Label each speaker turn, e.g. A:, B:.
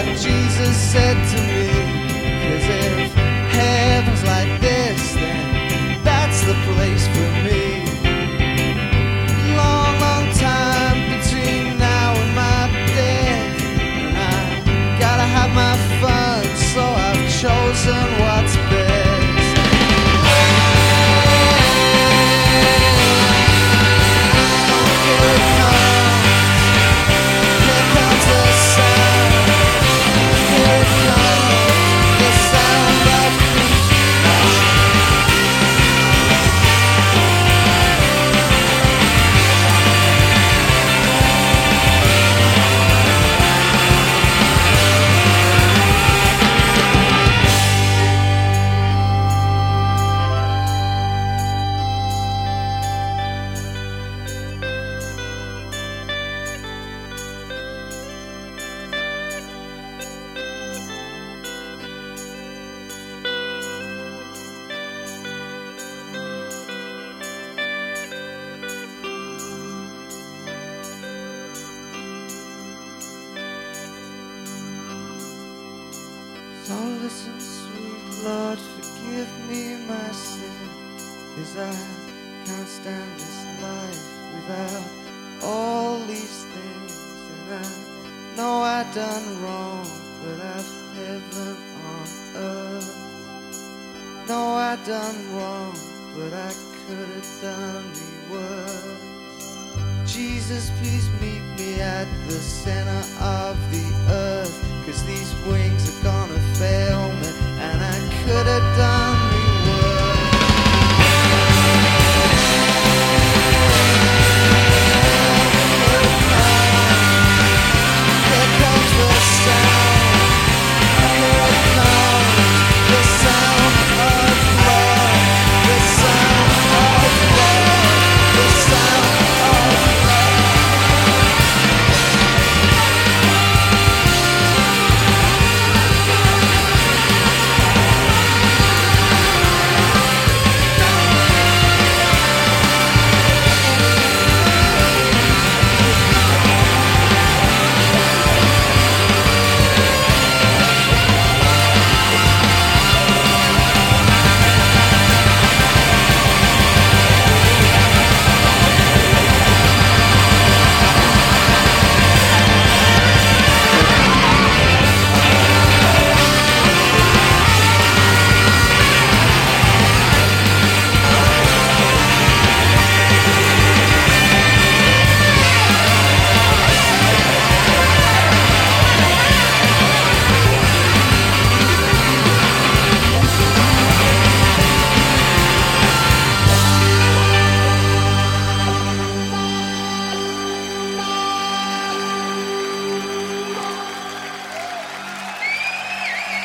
A: Jesus said to me, 'cause if heaven's like this, then that's the place for me. Long, long time between now and my death, and I gotta have my fun, so I've chosen what's best. So listen, sweet Lord, forgive me my sin, 'cause I can't stand this life without all these things. And I know I done wrong, but I've heaven on earth. No, I done wrong, but I could have done me worse. Jesus, please meet me at the center of the earth.